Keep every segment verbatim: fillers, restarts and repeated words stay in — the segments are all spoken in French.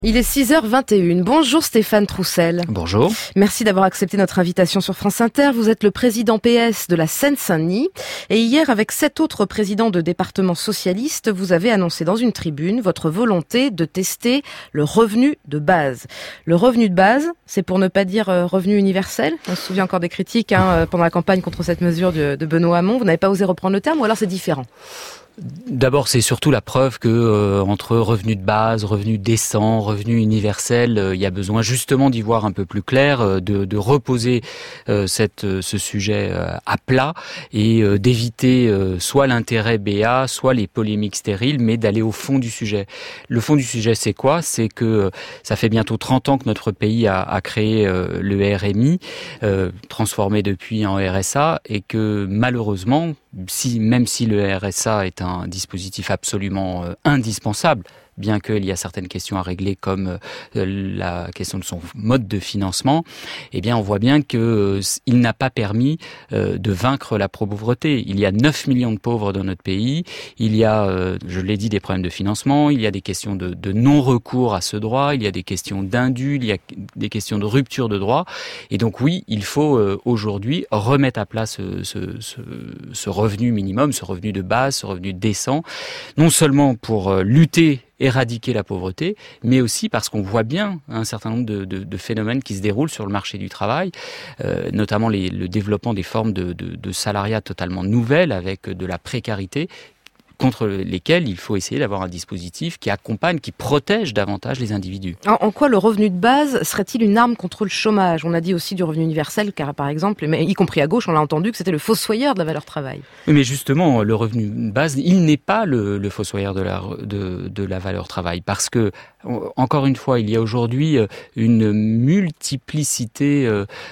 Il est six heures vingt et une. Bonjour Stéphane Troussel. Bonjour. Merci d'avoir accepté notre invitation sur France Inter. Vous êtes le président P S de la Seine-Saint-Denis. Et hier, avec sept autres présidents de départements socialistes, vous avez annoncé dans une tribune votre volonté de tester le revenu de base. Le revenu de base, c'est pour ne pas dire revenu universel. On se souvient encore des critiques hein, pendant la campagne contre cette mesure de, de Benoît Hamon. Vous n'avez pas osé reprendre le terme ou alors c'est différent ? D'abord, c'est surtout la preuve que euh, entre revenu de base, revenu décent, revenu universel, euh, il y a besoin justement d'y voir un peu plus clair, euh, de, de reposer euh, cette, euh, ce sujet euh, à plat et euh, d'éviter euh, soit l'intérêt B A, soit les polémiques stériles, mais d'aller au fond du sujet. Le fond du sujet, c'est quoi ? C'est que euh, ça fait bientôt trente ans que notre pays a, a créé euh, le R M I, euh, transformé depuis en R S A, et que malheureusement, si, même si le R S A est un dispositif absolument euh, indispensable, bien qu'il y a certaines questions à régler comme euh, la question de son mode de financement, eh bien on voit bien que euh, il n'a pas permis euh, de vaincre la pauvreté. Il y a neuf millions de pauvres dans notre pays, il y a, euh, je l'ai dit, des problèmes de financement, il y a des questions de, de non-recours à ce droit, il y a des questions d'indus, il y a des questions de rupture de droit. Et donc oui, il faut euh, aujourd'hui remettre à plat ce, ce, ce, ce revenu minimum, ce revenu de base, ce revenu décent, non seulement pour euh, lutter éradiquer la pauvreté, mais aussi parce qu'on voit bien un certain nombre de, de, de phénomènes qui se déroulent sur le marché du travail, euh, notamment les, le développement des formes de, de, de salariat totalement nouvelles avec de la précarité, contre lesquels il faut essayer d'avoir un dispositif qui accompagne, qui protège davantage les individus. En, en quoi le revenu de base serait-il une arme contre le chômage ? On a dit aussi du revenu universel, car par exemple, mais y compris à gauche, on l'a entendu que c'était le fossoyeur de la valeur travail. Oui, mais justement, le revenu de base, il n'est pas le, le fossoyeur de la, de, de la valeur travail, parce que, encore une fois, il y a aujourd'hui une multiplicité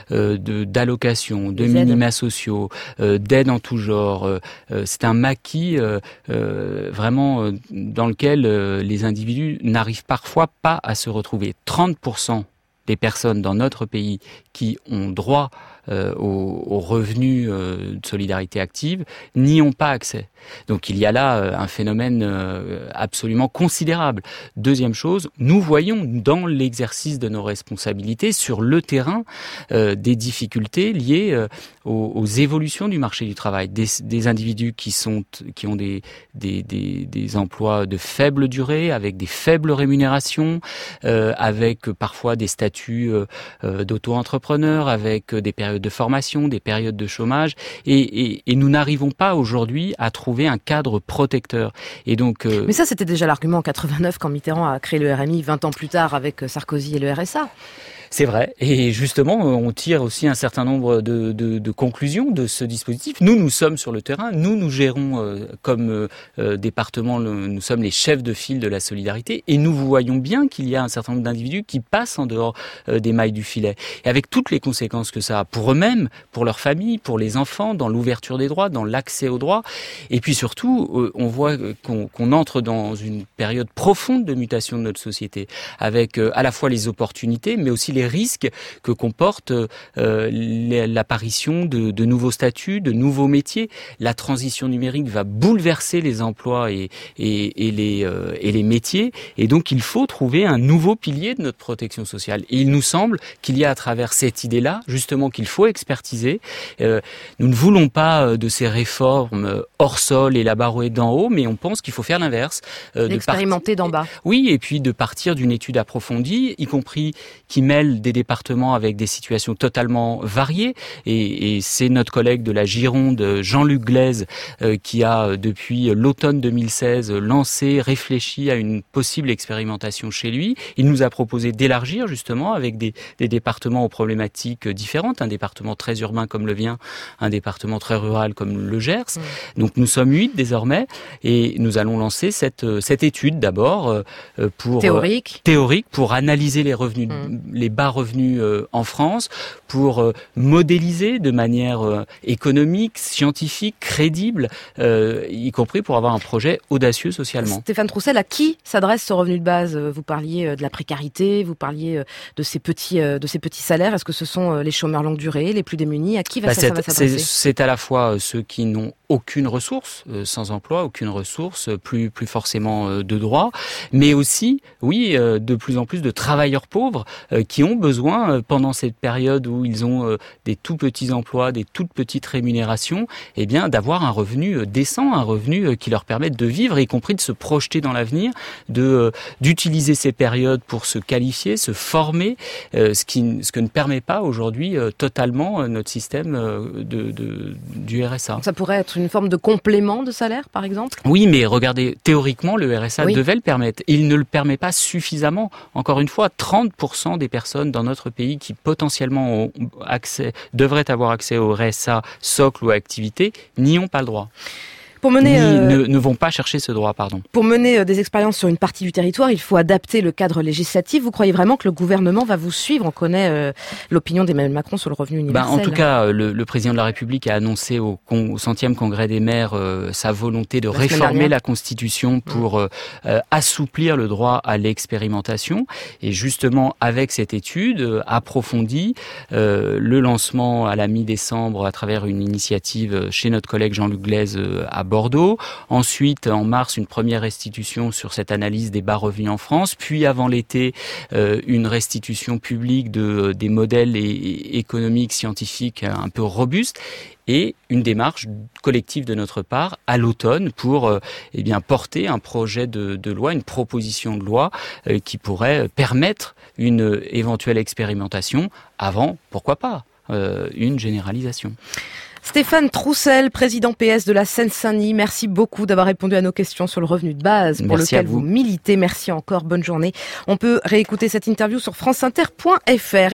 de, d'allocations, de minima sociaux, d'aides en tout genre. C'est un maquis Euh, vraiment euh, dans lequel euh, les individus n'arrivent parfois pas à se retrouver. trente pour cent des personnes dans notre pays qui ont droit euh, aux, aux revenus euh, de solidarité active n'y ont pas accès. Donc il y a là euh, un phénomène euh, absolument considérable. Deuxième chose, nous voyons dans l'exercice de nos responsabilités sur le terrain euh, des difficultés liées euh, aux, aux évolutions du marché du travail, des, des individus qui sont qui ont des, des, des, des emplois de faible durée, avec des faibles rémunérations, euh, avec parfois des statuts euh, d'auto-entrepreneurs, avec des périodes de formation, des périodes de chômage, et, et, et nous n'arrivons pas aujourd'hui à trouver un cadre protecteur. Et donc, euh... Mais ça, c'était déjà l'argument en quatre-vingt-neuf quand Mitterrand a créé le R M I, vingt ans plus tard avec Sarkozy et le R S A. C'est vrai. Et justement, on tire aussi un certain nombre de, de, de conclusions de ce dispositif. Nous, nous sommes sur le terrain. Nous, nous gérons euh, comme euh, département, le, nous sommes les chefs de file de la solidarité. Et nous voyons bien qu'il y a un certain nombre d'individus qui passent en dehors euh, des mailles du filet. Et avec toutes les conséquences que ça a pour eux-mêmes, pour leurs familles, pour les enfants, dans l'ouverture des droits, dans l'accès aux droits. Et puis surtout, euh, on voit qu'on, qu'on entre dans une période profonde de mutation de notre société, avec euh, à la fois les opportunités, mais aussi les les risques que comporte euh, l'apparition de, de nouveaux statuts, de nouveaux métiers. La transition numérique va bouleverser les emplois et, et, et, les, euh, et les métiers. Et donc, il faut trouver un nouveau pilier de notre protection sociale. Et il nous semble qu'il y a à travers cette idée-là, justement, qu'il faut expertiser. Euh, nous ne voulons pas de ces réformes hors sol et la barouette d'en haut, mais on pense qu'il faut faire l'inverse. Euh, Expérimenter d'en bas. Oui, et puis de partir d'une étude approfondie, y compris qui mêle des départements avec des situations totalement variées. Et, et c'est notre collègue de la Gironde, Jean-Luc Glaise, euh, qui a, depuis l'automne deux mille seize, lancé, réfléchi à une possible expérimentation chez lui. Il nous a proposé d'élargir, justement, avec des, des départements aux problématiques différentes. Un département très urbain comme le Vien, un département très rural comme le Gers. Mmh. Donc nous sommes huit désormais, et nous allons lancer cette, cette étude d'abord euh, pour... Théorique. Euh, théorique, pour analyser les revenus, mmh. les bas revenus euh, en France, pour euh, modéliser de manière euh, économique, scientifique, crédible, euh, y compris pour avoir un projet audacieux socialement. Stéphane Troussel, à qui s'adresse ce revenu de base ? Vous parliez de la précarité, vous parliez de ces petits, de ces petits salaires. Est-ce que ce sont les chômeurs longue durée, les plus démunis ? À qui va bah, ça, ça va s'adresser ? c'est, c'est à la fois ceux qui n'ont aucune ressource, euh, sans emploi, aucune ressource, plus plus forcément euh, de droits, mais aussi, oui, euh, de plus en plus de travailleurs pauvres euh, qui ont besoin, euh, pendant cette période où ils ont euh, des tout petits emplois, des toutes petites rémunérations, eh bien, d'avoir un revenu euh, décent, un revenu euh, qui leur permette de vivre, y compris de se projeter dans l'avenir, de euh, d'utiliser ces périodes pour se qualifier, se former, euh, ce qui ce que ne permet pas aujourd'hui euh, totalement euh, notre système euh, de, de du R S A. Ça pourrait être une forme de complément de salaire, par exemple ? Oui, mais regardez, théoriquement, le R S A oui. devait le permettre. Il ne le permet pas suffisamment. Encore une fois, trente pour cent des personnes dans notre pays qui potentiellement ont accès, devraient avoir accès au R S A, socle ou activité, n'y ont pas le droit. Pour mener, euh, ne, ne vont pas chercher ce droit, pardon. Pour mener euh, des expériences sur une partie du territoire, il faut adapter le cadre législatif. Vous croyez vraiment que le gouvernement va vous suivre ? On connaît euh, l'opinion d'Emmanuel Macron sur le revenu universel. Ben, en tout cas, le, le président de la République a annoncé au, au centième congrès des maires euh, sa volonté de la réformer la Constitution pour euh, euh, assouplir le droit à l'expérimentation. Et justement, avec cette étude euh, approfondie, euh, le lancement à la mi-décembre à travers une initiative chez notre collègue Jean-Luc Glaise euh, à Bordeaux. Ensuite, en mars, une première restitution sur cette analyse des bas revenus en France. Puis, avant l'été, euh, une restitution publique de des modèles et, et économiques, scientifiques un peu robustes. Et une démarche collective de notre part à l'automne pour euh, eh bien porter un projet de, de loi, une proposition de loi euh, qui pourrait permettre une éventuelle expérimentation avant, pourquoi pas, euh, une généralisation. Stéphane Troussel, président P S de la Seine-Saint-Denis, merci beaucoup d'avoir répondu à nos questions sur le revenu de base pour merci lequel vous. vous militez. Merci encore, bonne journée. On peut réécouter cette interview sur franceinter point f r.